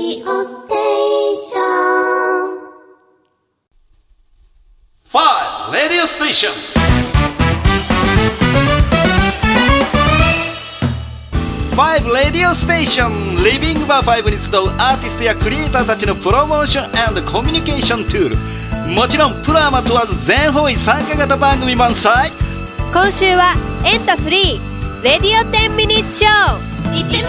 ディオステーション 5 Radio Station 5 Radio Station リビングバー5に集うアーティストやクリエイターたちのプロモーション&コミュニケーションツール、もちろんプロアマ問わず全方位参加型番組満載。 今週はエンタ3レディオ10ミニッツショー、 行ってみようよ。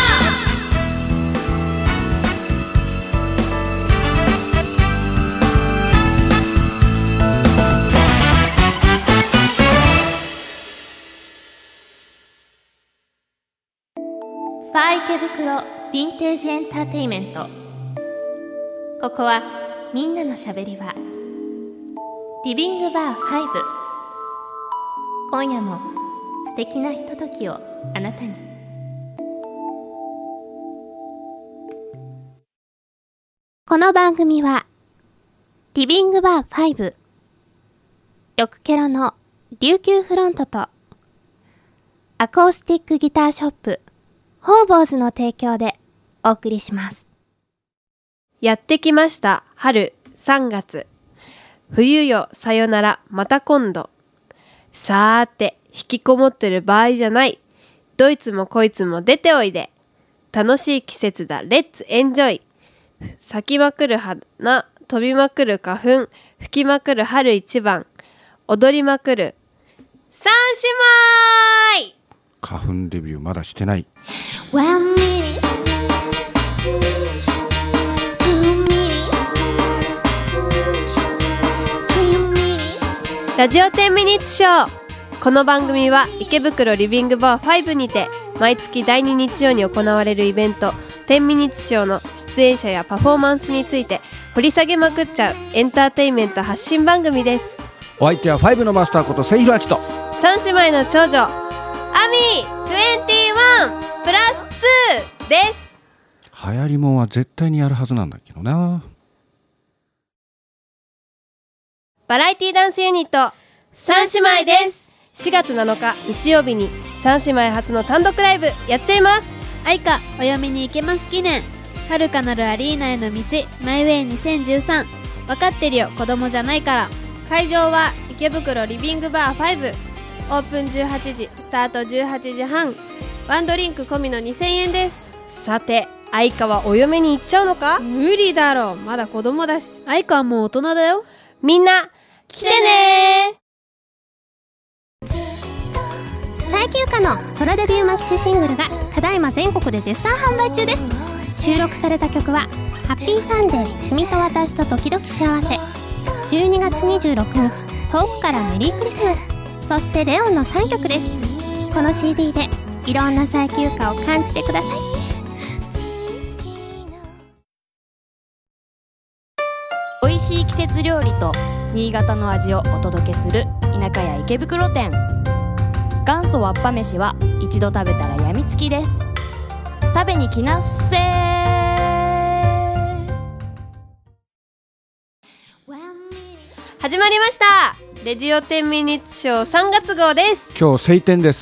ファー池袋ヴィンテージエンターテイメント。ここはみんなのしゃべり場、リビングバー5。今夜も素敵なひとときをあなたに。この番組はリビングバー5、よくケロの琉球フロントとアコースティックギターショップホーボーズの提供でお送りします。 やってきました春3月。冬よさよならまた今度。さーて引きこもってる場合じゃない。どいつもこいつも出ておいで。楽しい季節だ、レッツエンジョイ。咲きまくる花、飛びまくる花粉、吹きまくる春一番、踊りまくる三姉妹。 花粉レビューまだしてない。 One minute, 2 minutes, 3 minutes。 ラジオ10ミニッツショー。この番組は池袋リビングバー5にて毎月第2日曜に行われるイベント10ミニッツショーの出演者やパフォーマンスについて掘り下げまくっちゃうエンターテインメント発信番組です。 お相手は5のマスターこと末広明と三姉妹の長女アミ21プラス2です。 流行りもんは絶対にやるはずなんだけどな。 バラエティダンスユニット三姉妹です。4月7日日曜日に三姉妹初の単独ライブやっちゃいます。 愛花お嫁に行けます記念、遥かなるアリーナへの道、マイウェイ2013。分かってるよ子供じゃないから。 会場は池袋リビングバー5。オープン18時、スタート18時半。ワンドリンク込みの2000円です。さて愛花はお嫁に行っちゃうのか。無理だろう、まだ子供だし。 愛花はもう大人だよ。 みんな来てね。 最休暇のソロデビューマキシシングルがただいま全国で絶賛販売中です。収録された曲はハッピーサンデー、君と私と時々幸せ、12月26日遠くからメリークリスマス、そしてレオンの3曲です。この CD でいろんな最休暇を感じてください。 美味しい季節料理と新潟の味をお届けする田舎屋池袋店。元祖わっぱ飯は一度食べたらやみつきです。食べに来なっせー。 始まりましたレディオ10ミニッツショー3月号です。 今日晴天です。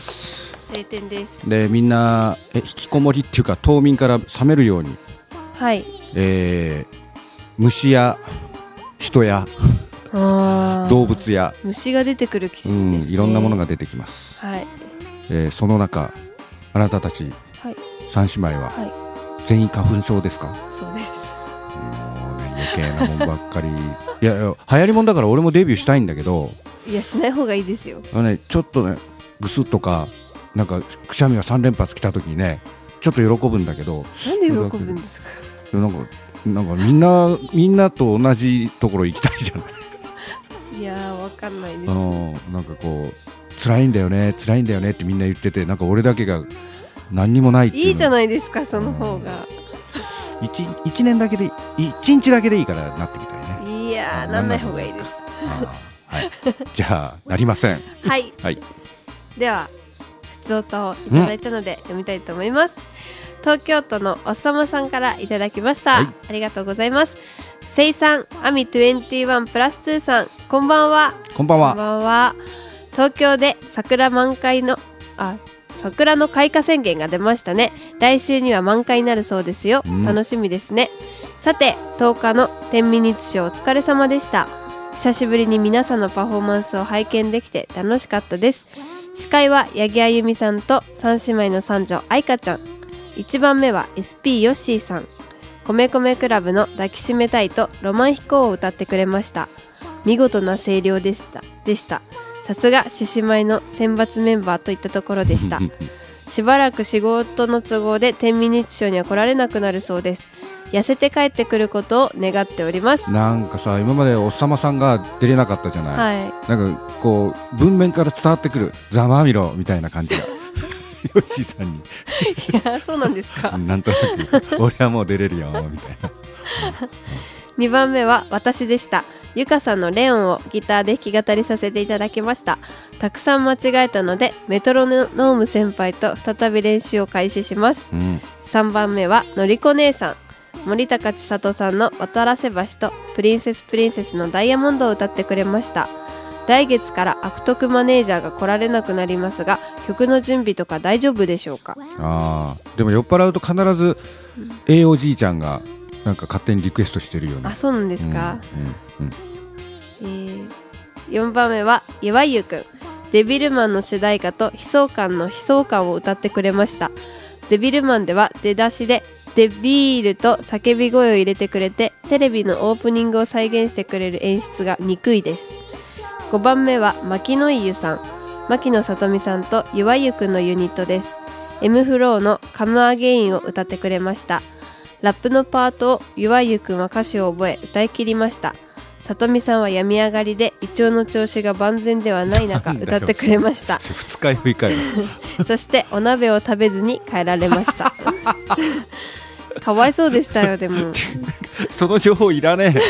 晴天です。 でみんな引きこもりっていうか冬眠から覚めるように、 はい、 虫や人や動物や虫が出てくる季節ですね。 いろんなものが出てきます。 はい。 その中あなたたち、はい、三姉妹は、はい、全員花粉症ですか。 そうです。 もうね余計なもんばっかりいや流行りもんだから俺もデビューしたいんだけど、 いやしない方がいいですよ。 ちょっとねぐすっとかなんかくしゃみが3連発来た時にねちょっと喜ぶんだけど。 なんで喜ぶんですか。 なんかみんなと同じところ行きたいじゃない。 いやーわかんないです。 なんかこう辛いんだよねってみんな言ってて、なんか俺だけが何にもないっていう。 いいじゃないですかその方が。 1年だけで1日だけでいいからなってみたいね。 いやーなんない方がいいです。 はい、じゃあなりません。 はい、はい、ではふつおたをいただいたので読みたいと思います。東京都のおっさまさんからいただきました、はい、ありがとうございます。せいさん、アミ21プラス2さん、こんばんは。 こんばんは。 東京で桜満開の桜の開花宣言が出ましたね。来週には満開になるそうですよ、楽しみですね。さて10日の10ミニッツショーお疲れ様でした。久しぶりに皆さんのパフォーマンスを拝見できて楽しかったです。司会は八木あゆみさんと三姉妹の三女愛花ちゃん。1番目は SP ヨッシーさん。米米クラブの抱きしめたいとロマン飛行を歌ってくれました。見事な声量でした。さすが獅子舞の選抜メンバーといったところでした。しばらく仕事の都合で10ミニッツショーには来られなくなるそうです。痩せて帰ってくることを願っております。 なんかさ、今までおっさまさんが出れなかったじゃない、なんかこう文面から伝わってくるざまあみろみたいな感じがヨッシーさんにいや、そうなんですか。 なんとなく俺はもう出れるよみたいな 2番目は私でした。ゆかさんのレオンをギターで弾き語りさせていただきました。たくさん間違えたのでメトロノーム先輩と再び練習を開始します、3番目はのりこ姉さん。森高千里さんの渡良瀬橋とプリンセスのダイヤモンドを歌ってくれました。来月から悪徳マネージャーが来られなくなりますが、曲の準備とか大丈夫でしょうか。 でも酔っ払うと必ず A おじいちゃんがなんか勝手にリクエストしてるよね。 そうなんですか。4番目は岩井ゆくん。デビルマンの主題歌と悲壮感の悲壮感を歌ってくれました。デビルマンでは出だしでデビールと叫び声を入れてくれて、テレビのオープニングを再現してくれる演出が憎いです。5番目は牧野井ゆさん。牧野さとみさんと岩井ゆくんのユニットです。 M フローのカムアゲインを歌ってくれました。ラップのパートを岩井ゆくんは歌詞を覚え歌い切りました。さとみさんは病み上がりで胃腸の調子が万全ではない中歌ってくれました。 二日酔いかよそしてお鍋を食べずに帰られましたかわいそうでしたよ。でもその情報いらねえ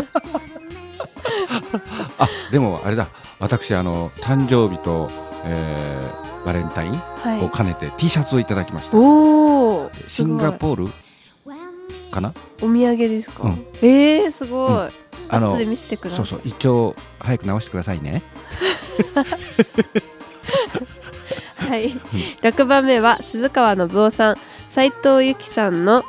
でもあれだ、私誕生日と、バレンタインを兼ねて T シャツをいただきました。シンガポールかな、 お土産ですか。すごい、後で見せてください。 そう一応早く直してくださいねはい、6番目は鈴川信夫さん。斉藤由貴さんの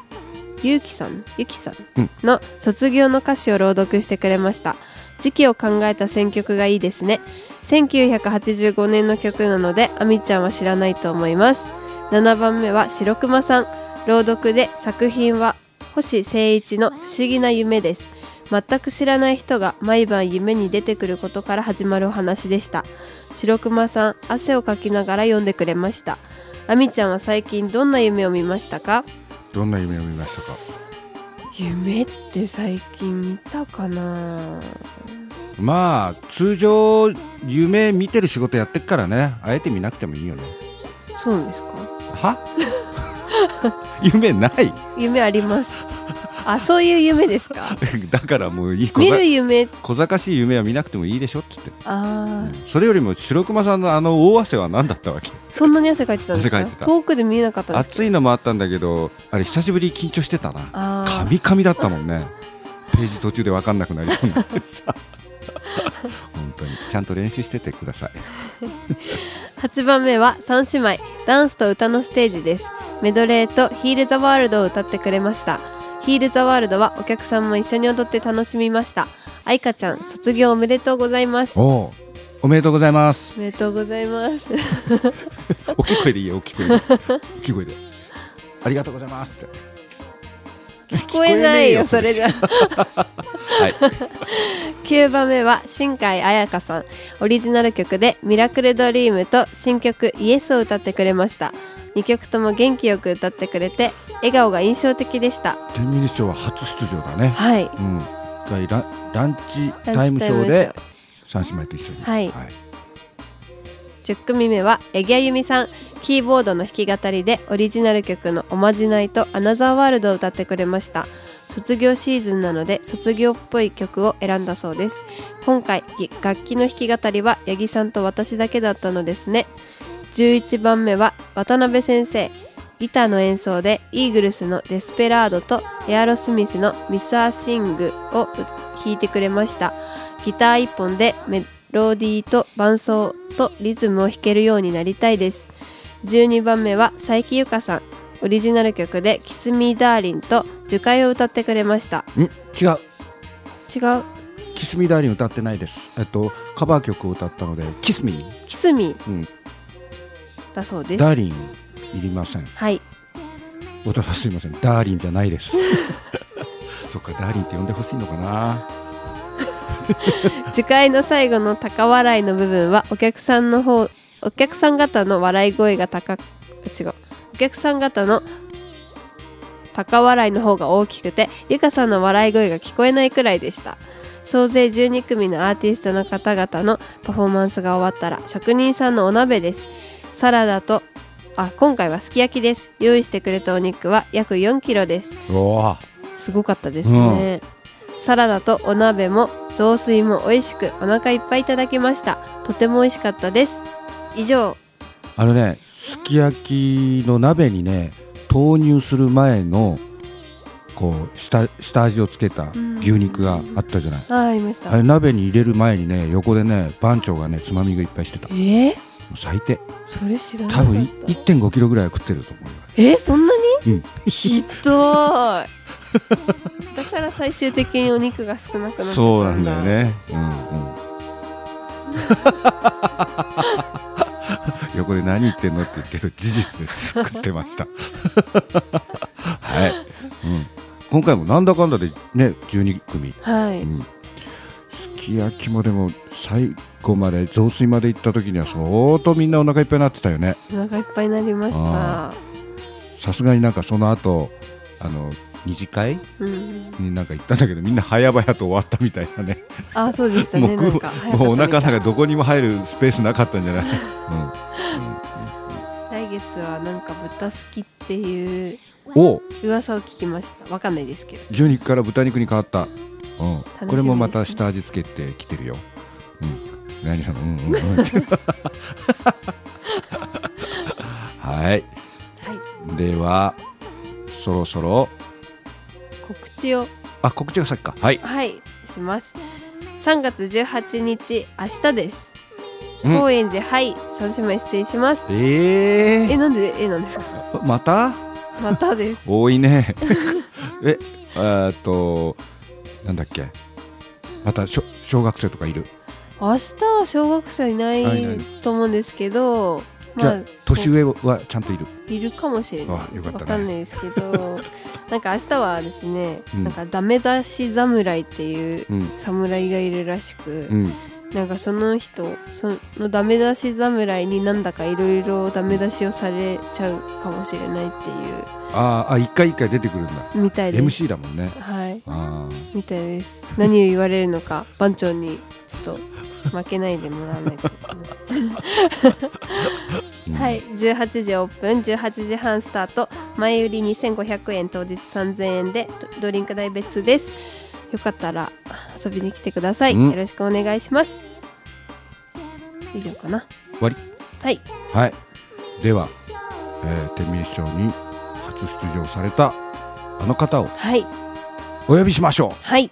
の卒業の歌詞を朗読してくれました。時期を考えた選曲がいいですね。1985年の曲なのであみちゃんは知らないと思います。7番目は白熊さん。朗読で作品は星誠一の不思議な夢です。全く知らない人が毎晩夢に出てくることから始まるお話でした。白熊さん汗をかきながら読んでくれました。あみちゃんは最近どんな夢を見ましたか。 どんな夢を見ましたか。 夢って最近見たかな。 まあ通常夢見てる仕事やってっからね、あえて見なくてもいいよね。 そうですか。 は夢ない。 夢ありますそういう夢ですかだからもういい、 見る夢、 小賢しい夢は見なくてもいいでしょっつって。それよりも白熊さんの大汗は何だったわけ。 そんなに汗かいてたんですか。遠くで見えなかったんですか。 暑いのもあったんだけど、あれ久しぶりに緊張してたな。カミカミだったもんねページ途中で分かんなくなりそうになってさ本当にちゃんと練習しててください 8番目は3姉妹。ダンスと歌のステージです。メドレーとヒールザワールドを歌ってくれました。ヒールザワールドはお客さんも一緒に踊って楽しみました。愛花ちゃん卒業おめでとうございます。 おめでとうございます。 おめでとうございます大きい声でいいよ、大きい声で大きい声でありがとうございますって聞こえないよそれじゃはい、 9番目は新海彩香さん。オリジナル曲でミラクルドリームと新曲イエスを歌ってくれました。2曲とも元気よく歌ってくれて笑顔が印象的でした。 10ミニッツショーは初出場だね。 はい、 ランチタイムショーで3姉妹と一緒に、 はい10組目は八木あゆみさん。キーボードの弾き語りでオリジナル曲のおまじないとアナザーワールドを歌ってくれました。卒業シーズンなので卒業っぽい曲を選んだそうです。今回楽器の弾き語りは八木さんと私だけだったのですね。11番目は渡辺先生。ギターの演奏でイーグルスのデスペラードとエアロスミスのミス・ア・シングを弾いてくれました。ギター1本でメロディーと伴奏とリズムを弾けるようになりたいです。 12番目は佐伯ゆかさん。オリジナル曲でキスミーダーリンと樹海を歌ってくれました。 違うキスミーダーリン歌ってないです。カバー曲を歌ったのでキスミー、だそうです。 ダーリンいりません。 はい、 お父さんすいません、ダーリンじゃないですそっか、ダーリンって呼んでほしいのかな樹海の最後の高笑いの部分はお客さん方の笑い声がお客さん方の高笑いの方が大きくて、ゆかさんの笑い声が聞こえないくらいでした。総勢12組のアーティストの方々のパフォーマンスが終わったら職人さんのお鍋です。サラダと今回はすき焼きです。用意してくれたお肉は約4キロです。すごかったですね、サラダとお鍋も雑炊も美味しくお腹いっぱいいただきました。とても美味しかったです。以上。 すき焼きの鍋にね、投入する前のこう 下味をつけた牛肉があったじゃない。 ありました。 あれ鍋に入れる前にね、横でね番長がねつまみ食いいっぱいしてた。最低。 それ知らなかった。 多分 1.5 キロぐらいは食ってると思うよ。 そんなに、ひどいだから最終的にお肉が少なくなってたんだ。 そうなんだよね、横で何言ってんのって言うけど事実です食ってましたはい、今回もなんだかんだでね12組、すき焼きもでも最後まで雑炊まで行った時には相当みんなお腹いっぱいになってたよね。 お腹いっぱいになりました。 さすがになんかその後二次会になんか行ったんだけど、みんな早々と終わったみたいなね。 そうでしたね。 もうお腹の中どこにも入るスペースなかったんじゃない、 来月はなんか豚好きっていう噂を聞きました。わかんないですけど、 牛肉から豚肉に変わった、これもまた下味つけてきてるよ。何さんはい、ではそろそろ告知を告知が先か。はい、 します。3月18日明日です。高円寺三姉妹出演します。なんでなんですか。 またです多いねなんだっけ、また小学生とかいる。 明日は小学生いないと思うんですけど、 じゃあ年上はちゃんといるかもしれない。 よかったね。 わかんないですけどなんか明日はですね、なんかダメ出し侍っていう侍がいるらしく、なんかそのダメ出し侍になんだかいろいろダメ出しをされちゃうかもしれないっていう。 一回出てくるんだみたいです。 MC だもんね。 みたいです。何を言われるのか番長にちょっと負けないでもらわないと18時オープン、18時半スタート。前売り2500円、当日3000円でドリンク代別です。よかったら遊びに来てください。よろしくお願いします。以上かな。 終わり。はい、では、天秤賞に初出場されたあの方をお呼びしましょう。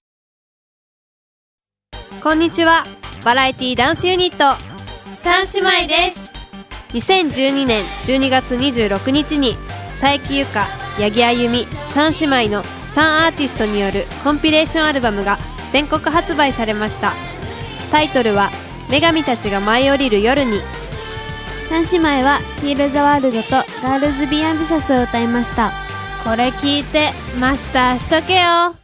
こんにちは。バラエティダンスユニット三姉妹です。2012年12月26日に佐伯ゆか、八木あゆみ三姉妹の3アーティストによるコンピレーションアルバムが全国発売されました。タイトルは女神たちが舞い降りる夜に。 三姉妹はヒールザワールドとガールズビーアンビシャスを歌いました。これ聞いてマスターしとけよ。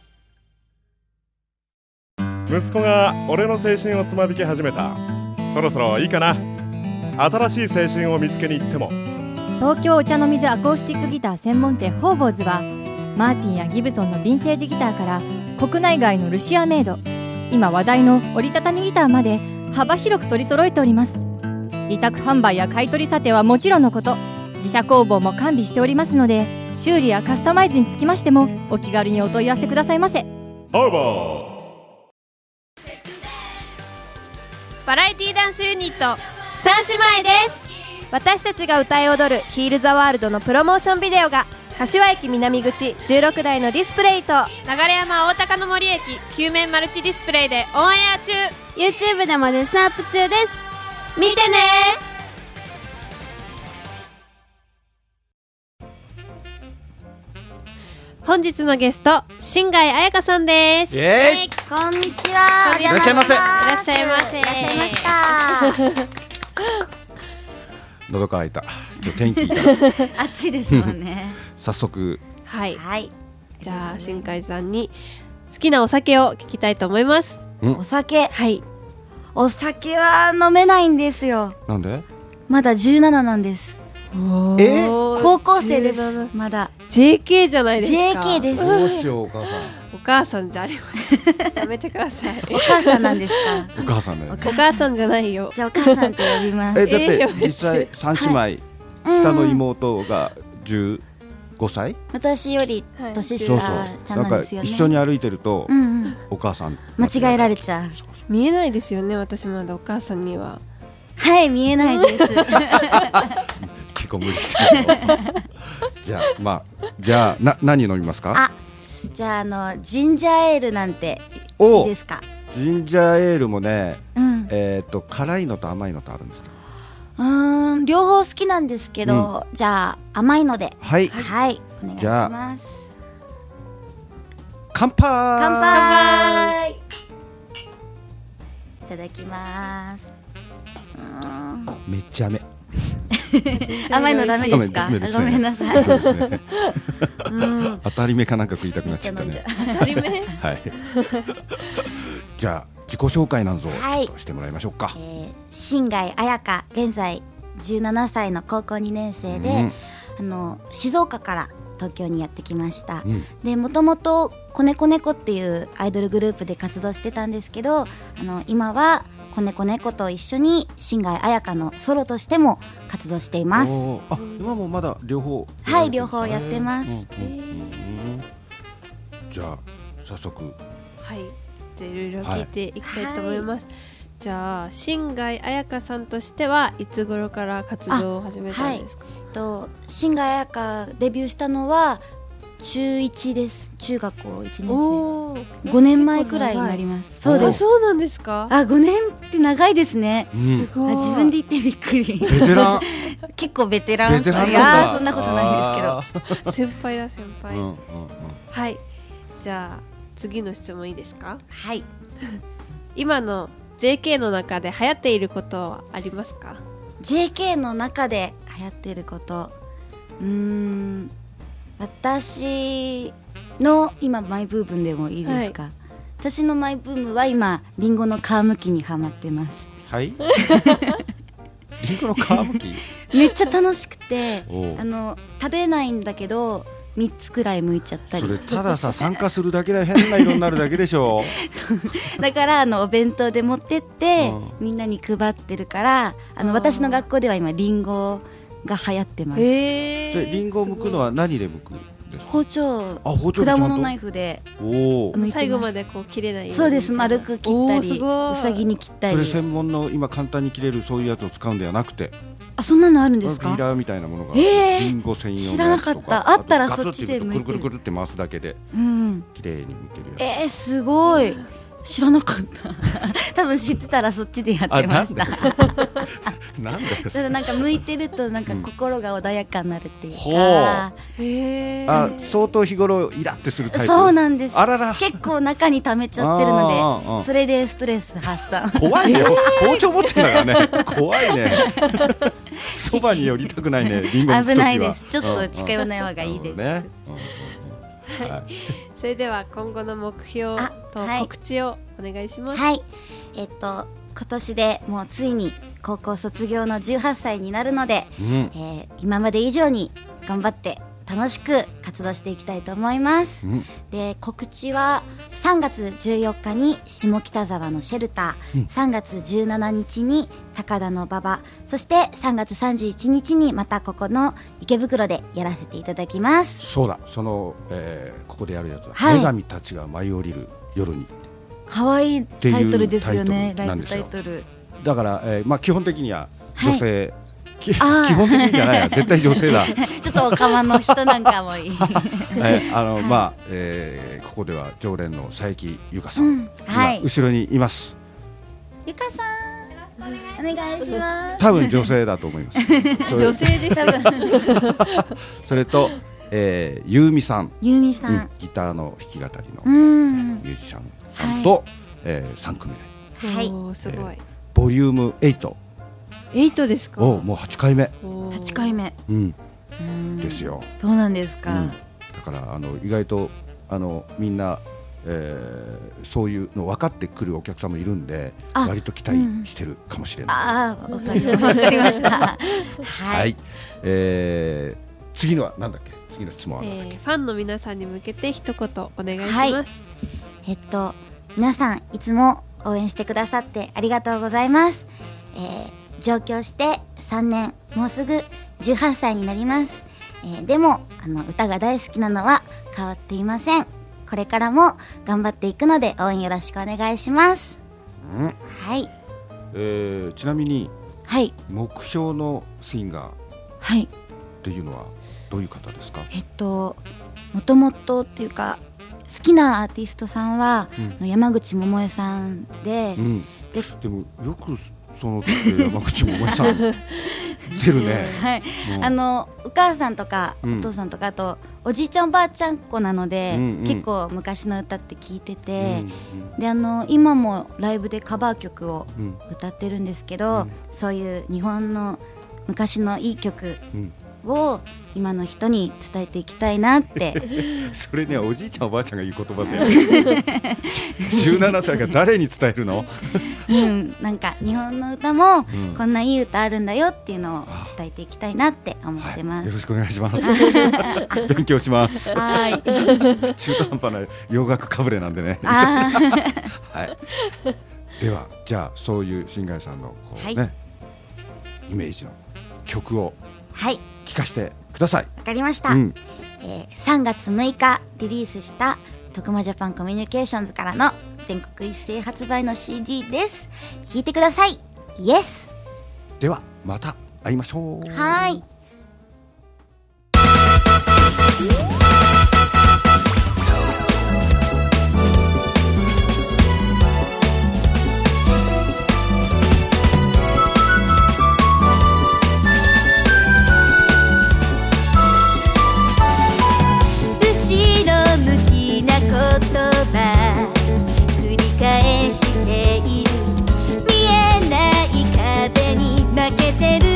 息子が俺の青春をつまびき始めた。そろそろいいかな。新しい青春を見つけに行っても。 東京お茶の水アコースティックギター専門店ホーボーズはマーティンやギブソンのヴィンテージギターから国内外のルシアメイド、今話題の折りたたみギターまで幅広く取り揃えております。委託販売や買取査定はもちろんのこと、自社工房も完備しておりますので、修理やカスタマイズにつきましてもお気軽にお問い合わせくださいませ。 ホーボー。 バラエティダンスユニット三姉妹です。私たちが歌い踊るヒールザワールドのプロモーションビデオが柏駅南口16台のディスプレイと流山大高の森駅9面マルチディスプレイでオンエア中。 YouTube でも絶賛アップ中です。見てね。 本日のゲスト新貝彩香さんです。 こんにちは。 いらっしゃいませ。 いらっしゃいませ。 いらっしゃいました。 喉乾いた。今日天気いいから暑いですもんね。 早速はい、 はい。 じゃあ新海さんに好きなお酒を聞きたいと思います。 お酒。 はい。 お酒は飲めないんですよ。 なんで？ まだ17なんです。高校生です。まだ JK じゃないですか。 JK です。 どうしようお母さん。 お母さんじゃありません。やめてください。 お母さんなんですか？ お母さんだよね。 お母さんじゃないよ。 じゃあお母さんって呼びます。 だって実際3姉妹、下の妹が15歳？ 私より年下ちゃんなんですよね。 なんか一緒に歩いてるとお母さん間違えられちゃう。 見えないですよね、私まだお母さんには。 はい、見えないです。 結構無理してる。じゃあ何飲みますか？ あ、じゃあジンジャーエールなんていいですか？ ジンジャーエールもね、辛いのと甘いのとあるんですか？ 両方好きなんですけど、じゃあ甘いので。はい、はい、お願いします。 乾杯。 乾杯。いただきます。 めっちゃ甘甘いのダメですか？ごめんなさい。 当たり目かなんか食いたくなっちゃったね。 当たり目？ はい。じゃあ自己紹介なんぞちょっとしてもらいましょうか。 新貝彩香、現在17歳の高校2年生で、静岡から東京にやってきました。で、もともと子猫猫っていうアイドルグループで活動してたんですけど、今は子猫猫と一緒に新貝彩香のソロとしても活動しています。 あ、今もまだ両方？ はい、両方やってます。 じゃあ早速、 はい、じゃあいろいろ聞いていきたいと思います。じゃあ新貝彩香さんとしてはいつ頃から活動を始めたんですか？ 新貝彩香デビューしたのは中1です。中学校1年生。5年前くらいになります。 そうです。そうなんですか？ 5年って長いですね。 すごい。 自分で言ってびっくり。 ベテラン。 結構ベテラン。 ベテランいや、そんなことないですけど。 先輩だ先輩。はい。じゃあ次の質問いいですか？ はい。 今の JK の中で流行っていることはありますか？ JK の中で流行っていること、私の今マイブームでもいいですか？私のマイブームは今リンゴの皮むきにハマってます。 はい。リンゴの皮むきめっちゃ楽しくて、食べないんだけど3つくらい剥いちゃったり。 それたださ、参加するだけで変な色になるだけでしょ。 だからお弁当で持ってって、みんなに配ってるから、私の学校では今リンゴが流行ってます。それリンゴを剥くのは何で剥くんですか？ 包丁、果物ナイフで最後までこう切れないように。 そうです、丸く切ったりうさぎに切ったり。 それ専門の今簡単に切れるそういうやつを使うんではなくて、 そんなのあるんですか？ ピーラーみたいなものがリンゴ専用のやつとか。知らなかった。あったらそっちで剥いてる。 くるくるって回すだけで綺麗に剥けるやつ。 すごい、知らなかった。多分知ってたらそっちでやってました。 なんだよ。 だからなんか剥いてるとなんか心が穏やかになるっていうか。 相当日頃イラってするタイプ。 そうなんです。 あらら。 結構中に溜めちゃってるので、それでストレス発散。 怖いよ。包丁持ってんだからね。怖いね。そばに寄りたくないね。リンゴの時は。 危ないです。ちょっと近寄らない方がいいです。 それでは今後の目標と告知をお願いします。 はい。今年でもうついに高校卒業の18歳になるので、今まで以上に頑張って楽しく活動していきたいと思います。で、告知は3月14日に下北沢のシェルター、3月17日に高田の馬場、そして3月31日にまたここの池袋でやらせていただきます。 そうだ、ここでやるやつは、女神たちが舞い降りる夜に。 可愛いタイトルですよね。ライブタイトルだから、基本的には女性、基本的にじゃないや、絶対女性だ。 ちょっとおかまの人なんかもいい。ここでは常連の佐伯由香さん、後ろにいます。 由香さん、お願いします。 多分女性だと思います。 女性です。 それとゆうみさん、 ゆうみさん、 ギターの弾き語りのミュージシャンさんと、3組目、 はい、 すごい、 ボリューム8。 8ですか。 もう8回目。 8回目、 ですよ。 そうなんですか。 だから意外とみんな、そういうの分かってくるお客さんもいるんで、割と期待してるかもしれない。 わかりました。 はい、次のは何だっけ、次の質問は何だっけ。 ファンの皆さんに向けて一言お願いします。 皆さんいつも応援してくださってありがとうございます。上京して3年、もうすぐ18歳になります。でも歌が大好きなのは変わっていません。これからも頑張っていくので応援よろしくお願いします。はい。 ちなみに、目標のシンガーっていうのはどういう方ですか。 もともとっていうか好きなアーティストさんは、山口百恵さんで、 でもよくその山口百恵さん出るね。 はい、お母さんとかお父さんとか、あとおじいちゃんおばあちゃん子なので、結構昔の歌って聞いてて、で今もライブでカバー曲を歌ってるんですけど、そういう日本の昔のいい曲を今の人に伝えていきたいなってそれね、おじいちゃんおばあちゃんが言う言葉で17歳が誰に伝えるのなんか日本の歌もこんないい歌あるんだよっていうのを伝えていきたいなって思ってます。 よろしくお願いします勉強します。はい、中途半端な洋楽かぶれなんでねはい、ではじゃあそういうシンガーさんのイメージの曲を聞かせてください。 わかりました。3月6日リリースした徳間ジャパンコミュニケーションズからの全国一斉発売の CD です。聴いてください。イエス。 ではまた会いましょう。 はい。 繰り返している、見えない壁に負けてる。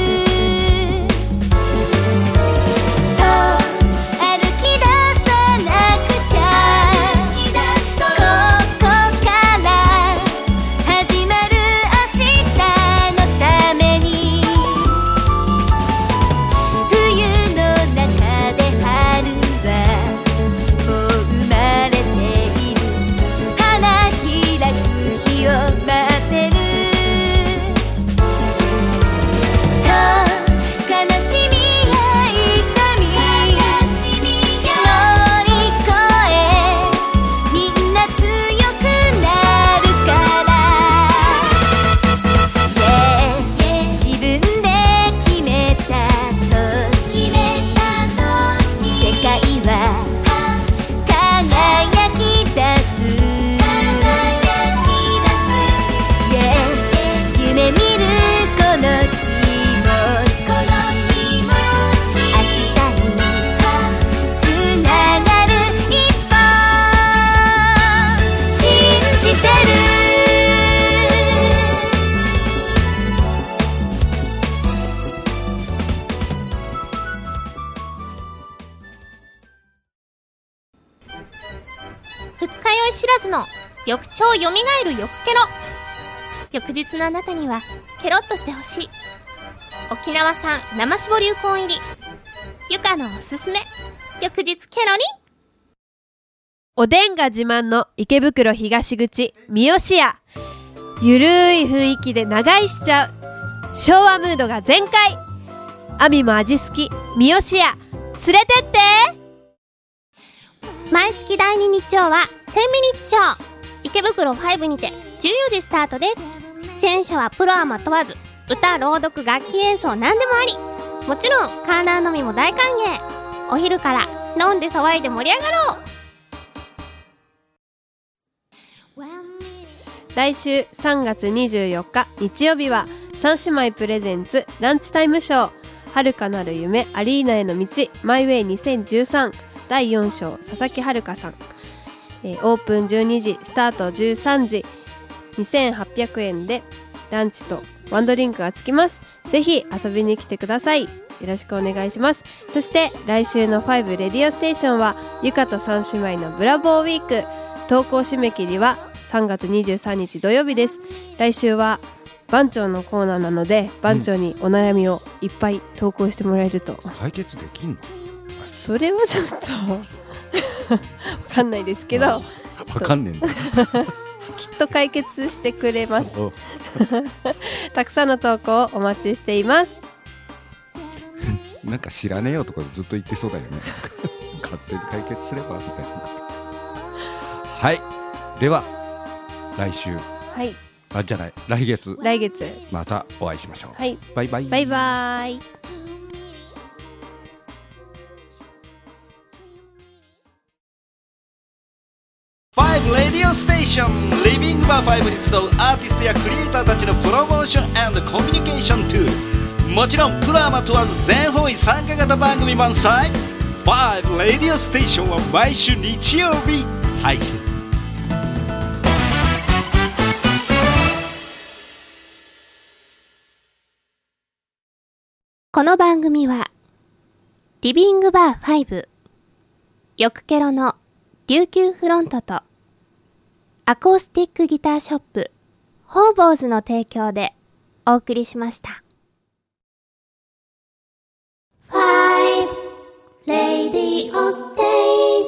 そう歩き出さなくちゃ、ここから始まる明日のために。冬の中で春はもう生まれている。花開く日を待ってる。そう悲しみや痛み乗り越え、みんな強くなるから。 Yes 自分で決めた時、世界は輝き出す。 Yes 夢見るこの気持ち、明日につながる一歩信じてる。 二日酔い知らずの翌朝よみがえる翌ケロ。翌日のあなたにはケロッとしてほしい。沖縄産生搾りうこん入りゆかのおすすめ、翌日ケロリン。 おでんが自慢の池袋東口三好屋。ゆるい雰囲気で長居しちゃう昭和ムードが全開。アミも味好き三好屋連れてって。 毎月第2日曜は10ミニッツショー、池袋5にて14時スタートです。出演者はプロアマ問わず、歌、朗読、楽器演奏何でもあり。もちろん観覧のみも大歓迎。お昼から飲んで騒いで盛り上がろう。 来週3月24日日曜日は三姉妹プレゼンツランチタイムショー遥かなる夢アリーナへの道マイウェイ2013第4章佐々木遥さん、オープン12時スタート13時2800円でランチとワンドリンクがつきます。ぜひ遊びに来てください。よろしくお願いします。そして来週の5レディオステーションはゆかと三姉妹のブラボーウィーク、投稿締め切りは3月23日土曜日です。来週は番長のコーナーなので番長にお悩みをいっぱい投稿してもらえると、 解決できんの？ それはちょっとわかんないですけど、 わかんねえんだきっと解決してくれますたくさんの投稿をお待ちしています。 なんか知らねえよとかずっと言ってそうだよね勝手に解決すればみたいなはい、では来週、 はい、 じゃない来月またお会いしましょう。 はい、 バイバイバイバイ。 5レディオステーションリビングバー5に集うアーティストやクリエイターたちのプロモーション&コミュニケーションツール、もちろんプロアマ問わず全方位参加型番組満載。5レディオステーションは毎週日曜日配信。 この番組はリビングバー5、よくケロの琉球フロントとアコースティックギターショップホーボーズの提供でお送りしました。5 Radio Station